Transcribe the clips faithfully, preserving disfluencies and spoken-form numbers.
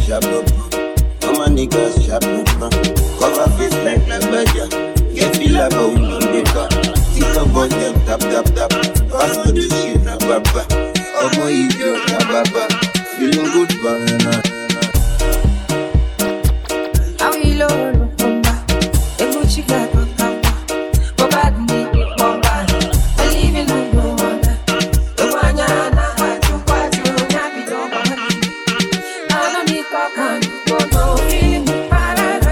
sharp up. All my niggas sharp up. Cover face like like Baja. Get feel like a woman maker. TikTok boys them tap tap tap. Pass to the shit na baba. Oh my idiot na baba. Feeling good banana. How you low bomba? Ego chica bomba. Bomba ni bomba. I live in the bomba. Bomba na hatu kwatu na bido bomba. I don't need cocaine. Bomba feeling parada.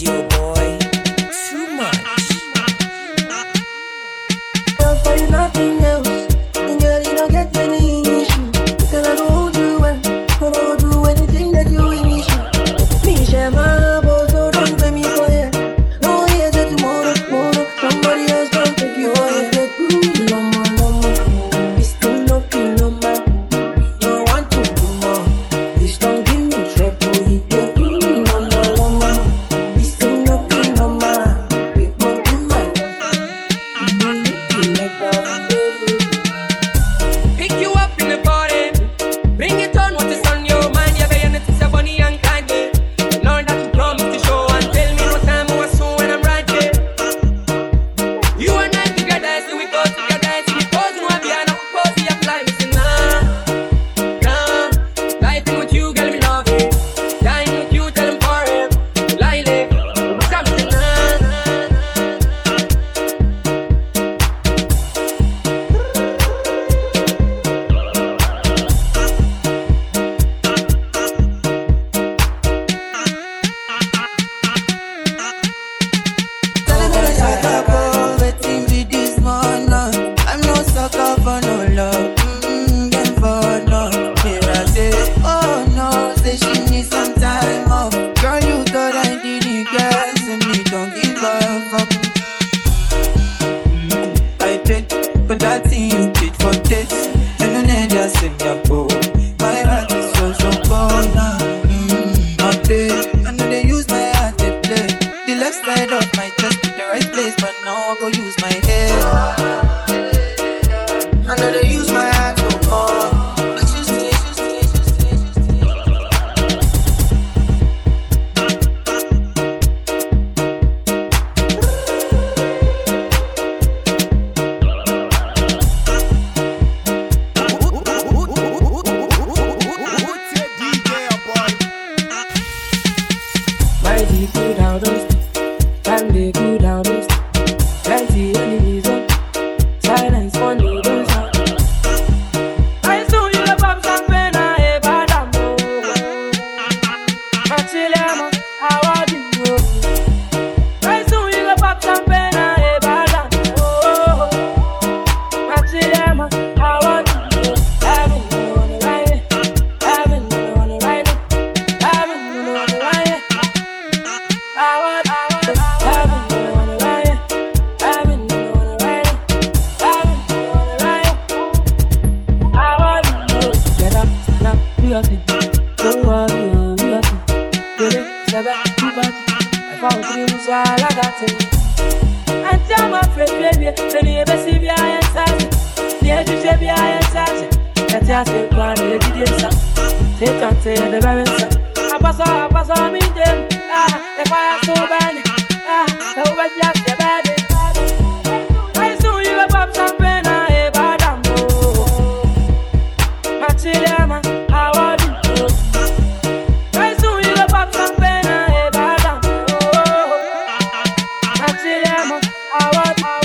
Nothing don't worry, we are two. Baby, seven, two party. I found three months while I got it. And I'm afraid, baby, the neighbor see me, I am sad. The edge of me, I am sad. That's just a plan, the didn't say. Take and say the very same. I pass on, I pass on me, them. Ah, the fire so bad. Ah, the over just the bad. I saw you a pop champagne, I bad and go. Machilema, I want you. I saw you a pop champagne, I bad and go. Machilema, I want you.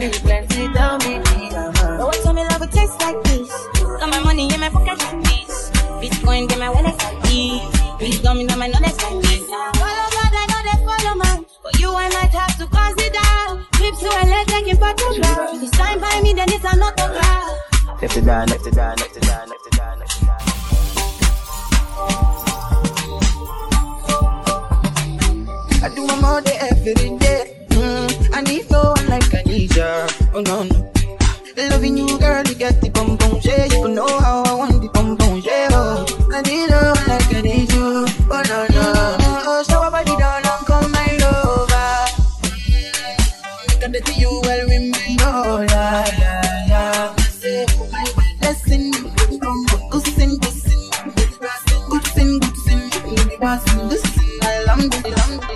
me plenty, tell me please. Uh-huh. But what tell me love would taste like this? Got my money in my pocket like this. Bitcoin in my wallet like this. Please don't me know my knowledge like this. Follow God, I know they follow man. But you I might have to consider. Trips to L A taking photograph. This time by me, then it's an autograph. Left it down, left it down, left it down, left it down, left it down. I do my more day every day. Mm, I need no one like I need ya. Oh no no. Loving you, girl, you get the bum bum, yeah. You know how I want the bum bum, yeah. Oh, I need no one like I need you. Oh no no. Oh, show my body down and come my lover. I can do you well with me, oh yeah yeah yeah. Say, listen, good sin, good sin, good sin, good sin, good sin, good sin. I love you, love you.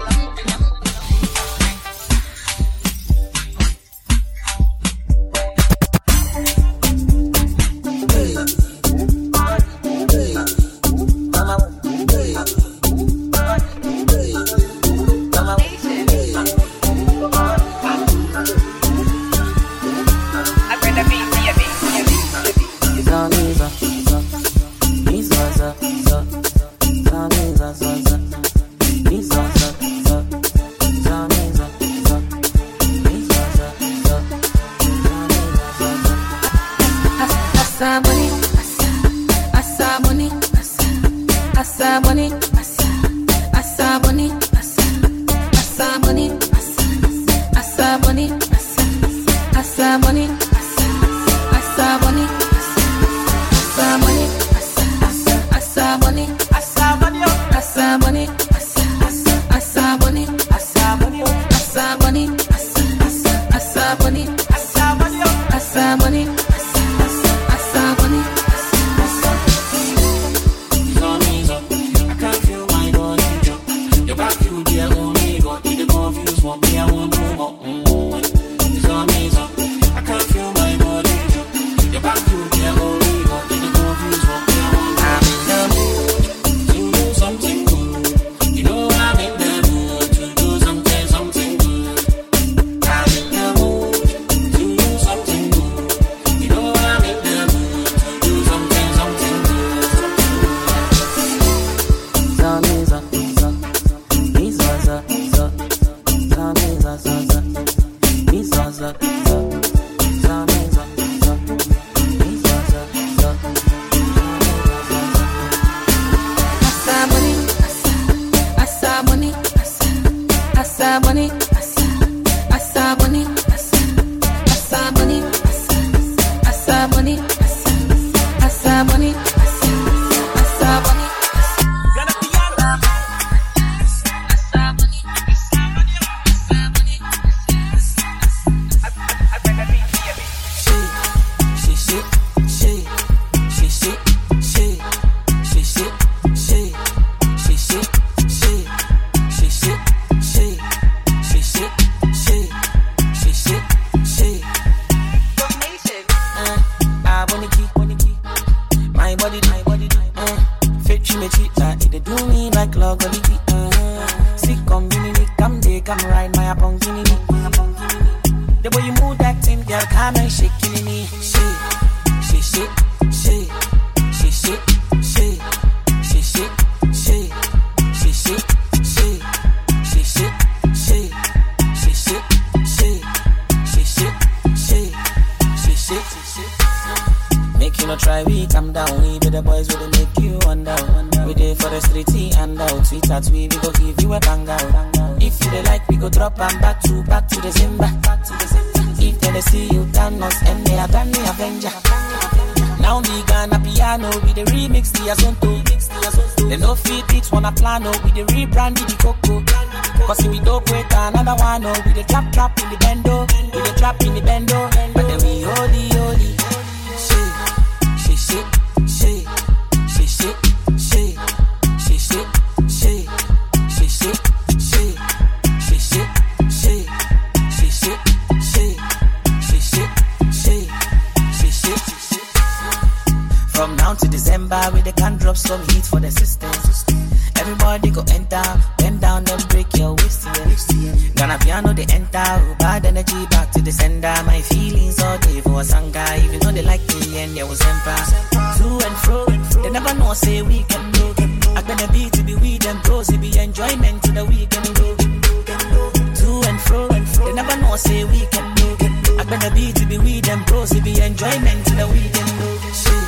Everybody go enter, bend down and break your waist. Gonna piano they enter, bad energy back to the sender. My feelings all day for a sanga. Even though they like me and there was emperor. To and fro, they never know say we can go. I gonna be to be with them bros. It be enjoyment to the weekend go. To and fro, they never know say we can go. I gonna be to be with them bros. It be enjoyment to the weekend go. Shit.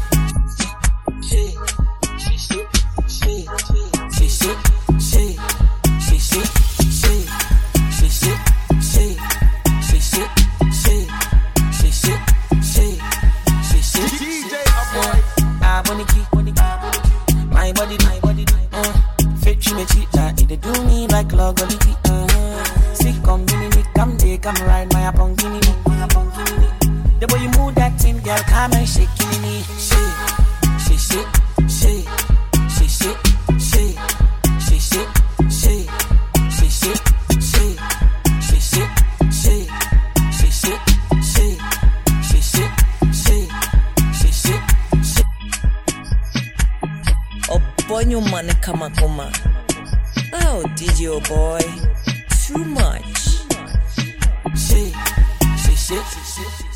Come ride my apongini, the way you move that thing, girl, come and shake me. Shake, shake, shake, shake, shake, shake, shake, shake, shake, shake, shake, shake, shake, shake, shake, shake, shake. Oh boy, you man, come on, come on. Oh, D J, oh boy, too much. Shake, shake, shake, shake.